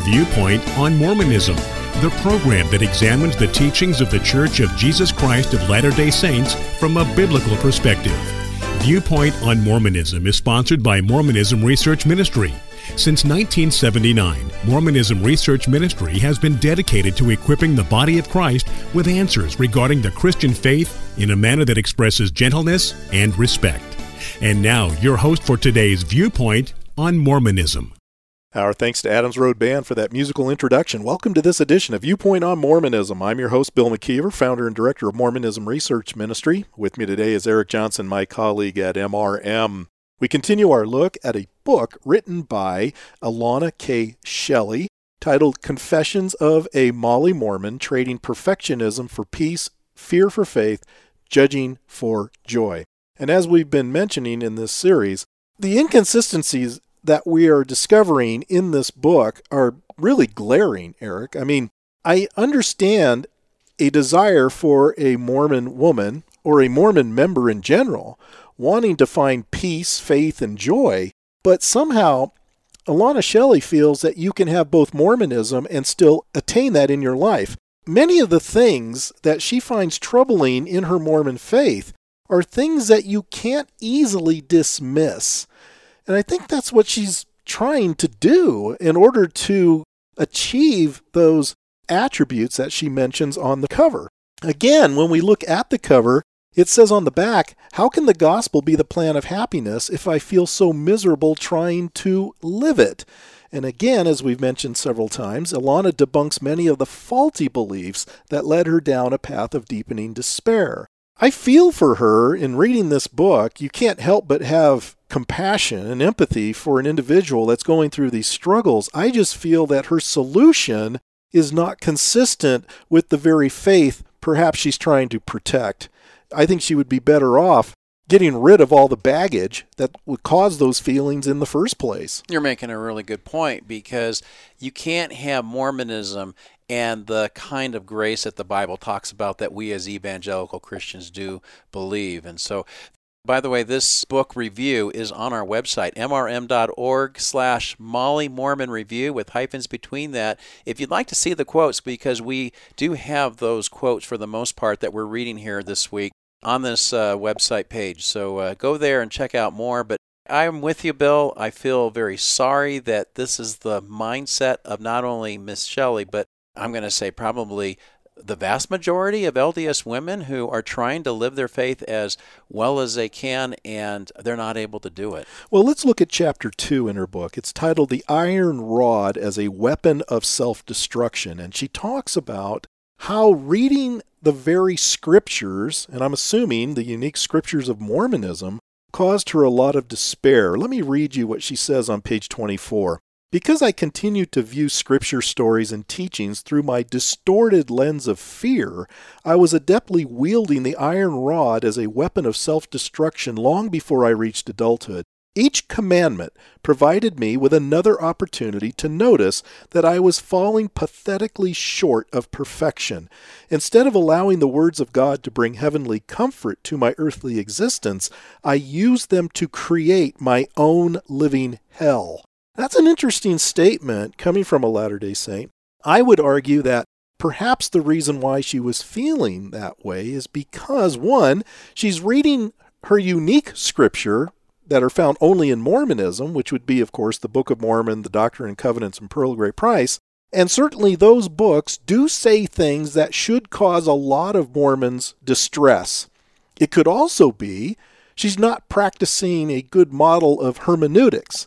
Viewpoint on Mormonism, the program that examines the teachings of the Church of Jesus Christ of Latter-day Saints from a biblical perspective. Viewpoint on Mormonism is sponsored by Mormonism Research Ministry. Since 1979, Mormonism Research Ministry has been dedicated to equipping the body of Christ with answers regarding the Christian faith in a manner that expresses gentleness and respect. And now, your host for today's Viewpoint on Mormonism. Our thanks to Adams Road Band for that musical introduction. Welcome to this edition of Viewpoint on Mormonism. I'm your host, Bill McKeever, founder and director of Mormonism Research Ministry. With me today is Eric Johnson, my colleague at MRM. We continue our look at a book written by Alana K. Shelley titled Confessions of a Molly Mormon, Trading Perfectionism for Peace, Fear for Faith, Judging for Joy. And as we've been mentioning in this series, the inconsistencies that we are discovering in this book are really glaring, Eric. I mean, I understand a desire for a Mormon woman or a Mormon member in general wanting to find peace, faith, and joy, but somehow Alana Shelley feels that you can have both Mormonism and still attain that in your life. Many of the things that she finds troubling in her Mormon faith are things that you can't easily dismiss. And I think that's what she's trying to do in order to achieve those attributes that she mentions on the cover. Again, when we look at the cover, it says on the back, how can the gospel be the plan of happiness if I feel so miserable trying to live it? And again, as we've mentioned several times, Alana debunks many of the faulty beliefs that led her down a path of deepening despair. I feel for her in reading this book. You can't help but have compassion and empathy for an individual that's going through these struggles. I just feel that her solution is not consistent with the very faith perhaps she's trying to protect. I think she would be better off getting rid of all the baggage that would cause those feelings in the first place. You're making a really good point, because you can't have Mormonism and the kind of grace that the Bible talks about that we as evangelical Christians do believe. And so, by the way, this book review is on our website, mrm.org/Molly Mormon Review, with hyphens between that. If you'd like to see the quotes, because we do have those quotes for the most part that we're reading here this week on this website page. So go there and check out more. But I'm with you, Bill. I feel very sorry that this is the mindset of not only Miss Shelley, but I'm going to say probably the vast majority of LDS women who are trying to live their faith as well as they can, and they're not able to do it. Well, let's look at chapter 2 in her book. It's titled The Iron Rod as a Weapon of Self-Destruction, and she talks about how reading the very scriptures, and I'm assuming the unique scriptures of Mormonism, caused her a lot of despair. Let me read you what she says on page 24. Because I continue to view scripture stories and teachings through my distorted lens of fear, I was adeptly wielding the iron rod as a weapon of self-destruction long before I reached adulthood. Each commandment provided me with another opportunity to notice that I was falling pathetically short of perfection. Instead of allowing the words of God to bring heavenly comfort to my earthly existence, I used them to create my own living hell. That's an interesting statement coming from a Latter-day Saint. I would argue that perhaps the reason why she was feeling that way is because, one, she's reading her unique scripture that are found only in Mormonism, which would be, of course, the Book of Mormon, the Doctrine and Covenants, and Pearl of Great Price. And certainly those books do say things that should cause a lot of Mormons distress. It could also be she's not practicing a good model of hermeneutics.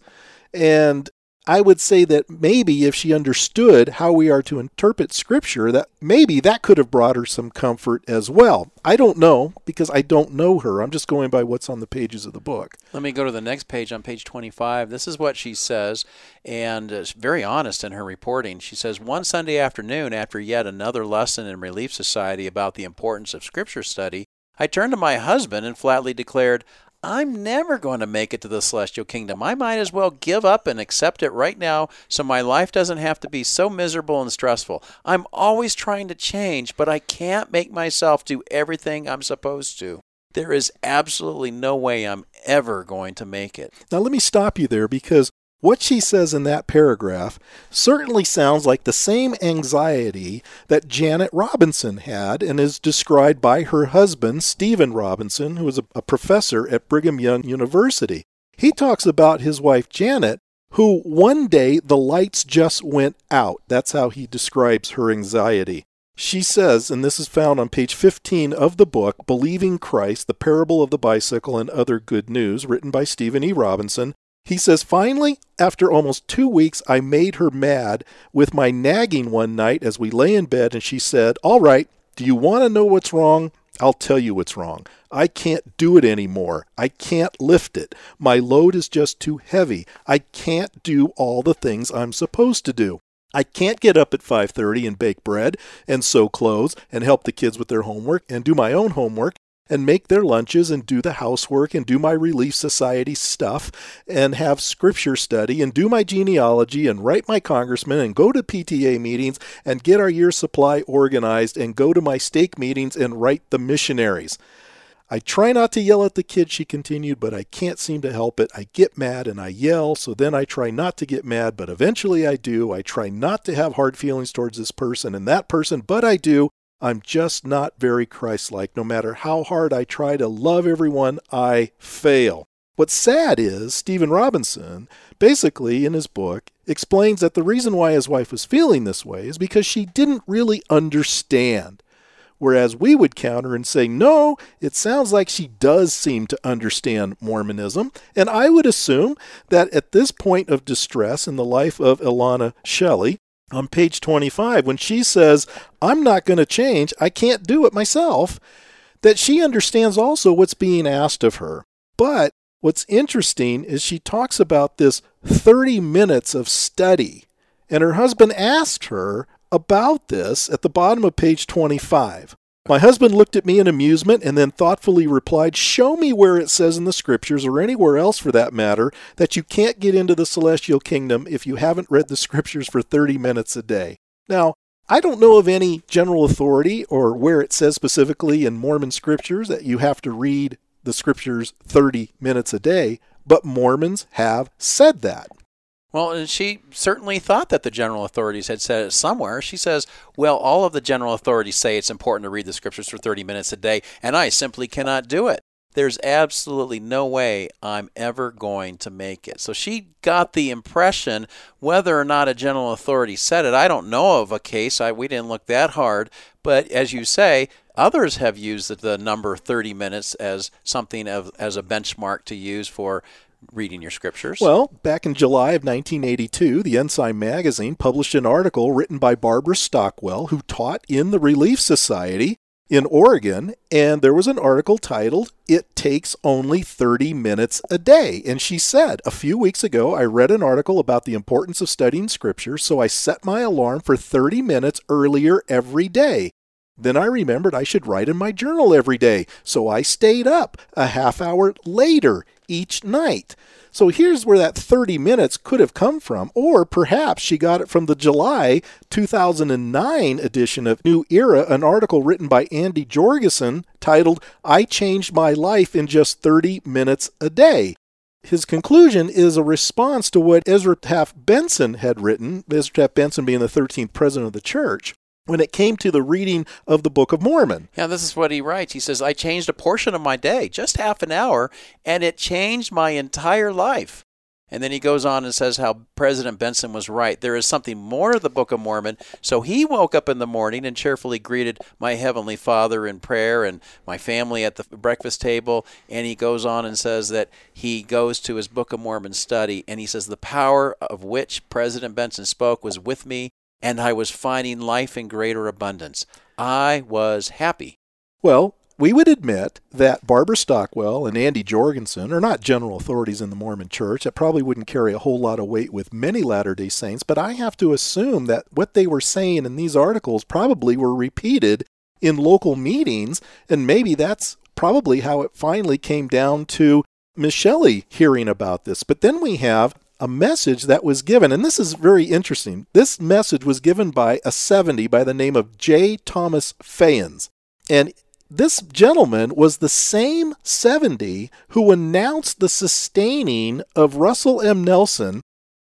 And I would say that maybe if she understood how we are to interpret Scripture, that maybe that could have brought her some comfort as well. I don't know, because I don't know her. I'm just going by what's on the pages of the book. Let me go to the next page on page 25. This is what she says, and is very honest in her reporting. She says, one Sunday afternoon, after yet another lesson in Relief Society about the importance of Scripture study, I turned to my husband and flatly declared, I'm never going to make it to the celestial kingdom. I might as well give up and accept it right now so my life doesn't have to be so miserable and stressful. I'm always trying to change, but I can't make myself do everything I'm supposed to. There is absolutely no way I'm ever going to make it. Now let me stop you there, because What she says in that paragraph certainly sounds like the same anxiety that Janet Robinson had and is described by her husband, Stephen Robinson, who is a professor at Brigham Young University. He talks about his wife, Janet, who one day the lights just went out. That's how he describes her anxiety. She says, and this is found on page 15 of the book, Believing Christ, The Parable of the Bicycle and Other Good News, written by Stephen E. Robinson. He says, finally, after almost 2 weeks, I made her mad with my nagging one night as we lay in bed, and she said, all right, do you want to know what's wrong? I'll tell you what's wrong. I can't do it anymore. I can't lift it. My load is just too heavy. I can't do all the things I'm supposed to do. I can't get up at 5:30 and bake bread and sew clothes and help the kids with their homework and do my own homework and make their lunches and do the housework and do my Relief Society stuff and have scripture study and do my genealogy and write my congressman and go to PTA meetings and get our year supply organized and go to my stake meetings and write the missionaries. I try not to yell at the kids, she continued, but I can't seem to help it. I get mad and I yell, so then I try not to get mad, but eventually I do. I try not to have hard feelings towards this person and that person, but I do. I'm just not very Christ-like. No matter how hard I try to love everyone, I fail. What's sad is Stephen Robinson, basically in his book, explains that the reason why his wife was feeling this way is because she didn't really understand. Whereas we would counter and say, no, it sounds like she does seem to understand Mormonism. And I would assume that at this point of distress in the life of Ilana Shelley, on page 25, when she says, I'm not going to change, I can't do it myself, that she understands also what's being asked of her. But what's interesting is she talks about this 30 minutes of study. And her husband asked her about this at the bottom of page 25. My husband looked at me in amusement and then thoughtfully replied, show me where it says in the scriptures, or anywhere else for that matter, that you can't get into the celestial kingdom if you haven't read the scriptures for 30 minutes a day. Now, I don't know of any general authority or where it says specifically in Mormon scriptures that you have to read the scriptures 30 minutes a day, but Mormons have said that. Well, she certainly thought that the general authorities had said it somewhere. She says, well, all of the general authorities say it's important to read the scriptures for 30 minutes a day, and I simply cannot do it. There's absolutely no way I'm ever going to make it. So she got the impression, whether or not a general authority said it, I don't know of a case. We didn't look that hard. But as you say, others have used the number 30 minutes as something as a benchmark to use for reading your scriptures. Well, back in July of 1982, the Ensign magazine published an article written by Barbara Stockwell, who taught in the Relief Society in Oregon, and there was an article titled, It Takes Only 30 Minutes a Day. And she said, a few weeks ago, I read an article about the importance of studying scripture, so I set my alarm for 30 minutes earlier every day. Then I remembered I should write in my journal every day, so I stayed up a half hour later each night. So here's where that 30 minutes could have come from, or perhaps she got it from the July 2009 edition of New Era, an article written by Andy Jorgensen titled, I Changed My Life in Just 30 Minutes a Day. His conclusion is a response to what Ezra Taft Benson had written, Ezra Taft Benson being the 13th president of the church, when it came to the reading of the Book of Mormon. Yeah, this is what he writes. He says, I changed a portion of my day, just half an hour, and it changed my entire life. And then he goes on and says how President Benson was right. There is something more to the Book of Mormon. So he woke up in the morning and cheerfully greeted my Heavenly Father in prayer and my family at the breakfast table. And he goes on and says that he goes to his Book of Mormon study. And he says, the power of which President Benson spoke was with me, and I was finding life in greater abundance. I was happy. Well, we would admit that Barbara Stockwell and Andy Jorgensen are not general authorities in the Mormon Church. That probably wouldn't carry a whole lot of weight with many Latter-day Saints, but I have to assume that what they were saying in these articles probably were repeated in local meetings, and maybe that's probably how it finally came down to Miss Shelley hearing about this. But then we have a message that was given, and this is very interesting. This message was given by a 70 by the name of J. Thomas Fayens. And this gentleman was the same 70 who announced the sustaining of Russell M. Nelson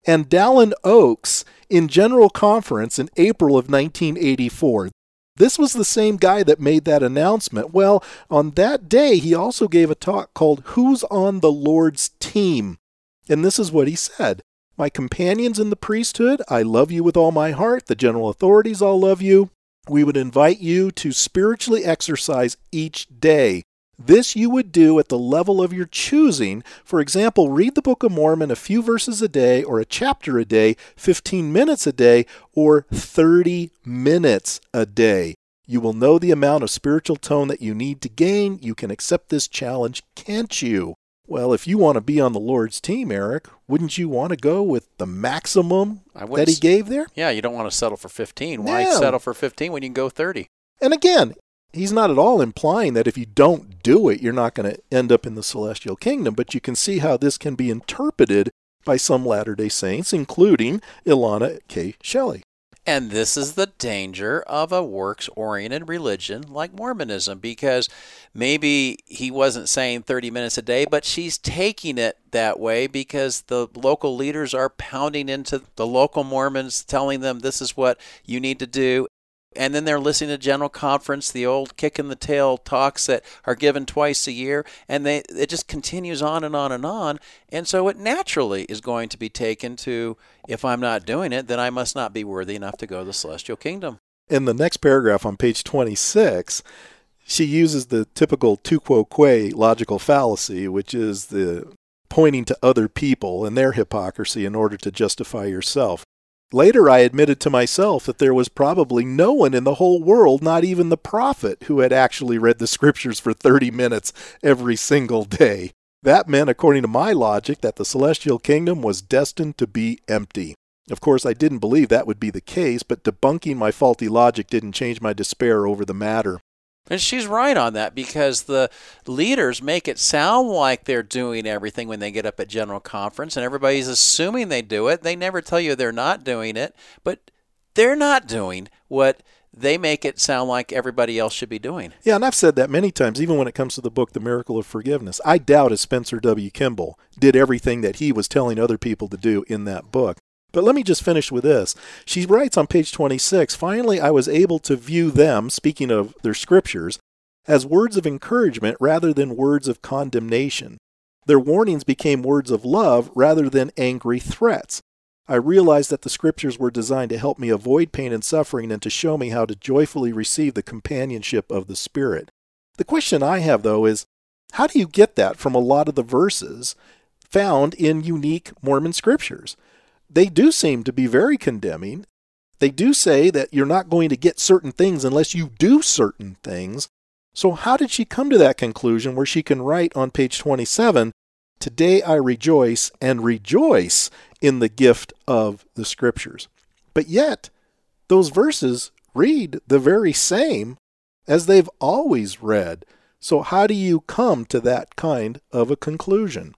and Dallin Oaks in General Conference in April of 1984. This was the same guy that made that announcement. Well, on that day, he also gave a talk called Who's on the Lord's Team? And this is what he said. My companions in the priesthood, I love you with all my heart. The general authorities all love you. We would invite you to spiritually exercise each day. This you would do at the level of your choosing. For example, read the Book of Mormon a few verses a day, or a chapter a day, 15 minutes a day, or 30 minutes a day. You will know the amount of spiritual tone that you need to gain. You can accept this challenge, can't you? Well, if you want to be on the Lord's team, Eric, wouldn't you want to go with the maximum that he gave there? Yeah, you don't want to settle for 15. Why settle for 15 when you can go 30? And again, he's not at all implying that if you don't do it, you're not going to end up in the celestial kingdom, but you can see how this can be interpreted by some Latter-day Saints, including Ilana K. Shelley. And this is the danger of a works-oriented religion like Mormonism, because maybe he wasn't saying 30 minutes a day, but she's taking it that way because the local leaders are pounding into the local Mormons, telling them this is what you need to do. And then they're listening to General Conference, the old kick-in-the-tail talks that are given twice a year, and it just continues on and on and on. And so it naturally is going to be taken to, if I'm not doing it, then I must not be worthy enough to go to the celestial kingdom. In the next paragraph on page 26, she uses the typical tu quo que logical fallacy, which is the pointing to other people and their hypocrisy in order to justify yourself. Later, I admitted to myself that there was probably no one in the whole world, not even the prophet, who had actually read the scriptures for 30 minutes every single day. That meant, according to my logic, that the celestial kingdom was destined to be empty. Of course, I didn't believe that would be the case, but debunking my faulty logic didn't change my despair over the matter. And she's right on that, because the leaders make it sound like they're doing everything when they get up at General Conference, and everybody's assuming they do it. They never tell you they're not doing it, but they're not doing what they make it sound like everybody else should be doing. Yeah, and I've said that many times, even when it comes to the book, The Miracle of Forgiveness. I doubt if Spencer W. Kimball did everything that he was telling other people to do in that book. But let me just finish with this. She writes on page 26, finally I was able to view them, speaking of their scriptures, as words of encouragement rather than words of condemnation. Their warnings became words of love rather than angry threats. I realized that the scriptures were designed to help me avoid pain and suffering and to show me how to joyfully receive the companionship of the Spirit. The question I have, though, is how do you get that from a lot of the verses found in unique Mormon scriptures? They do seem to be very condemning. They do say that you're not going to get certain things unless you do certain things. So how did she come to that conclusion where she can write on page 27, today I rejoice and rejoice in the gift of the scriptures? But yet, those verses read the very same as they've always read. So how do you come to that kind of a conclusion?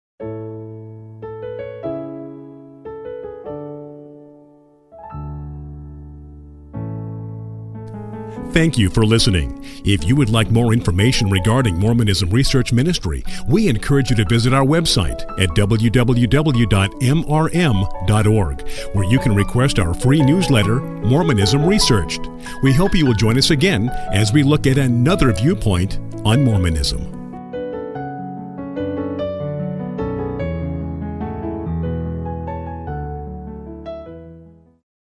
Thank you for listening. If you would like more information regarding Mormonism Research Ministry, we encourage you to visit our website at www.mrm.org, where you can request our free newsletter, Mormonism Researched. We hope you will join us again as we look at another viewpoint on Mormonism.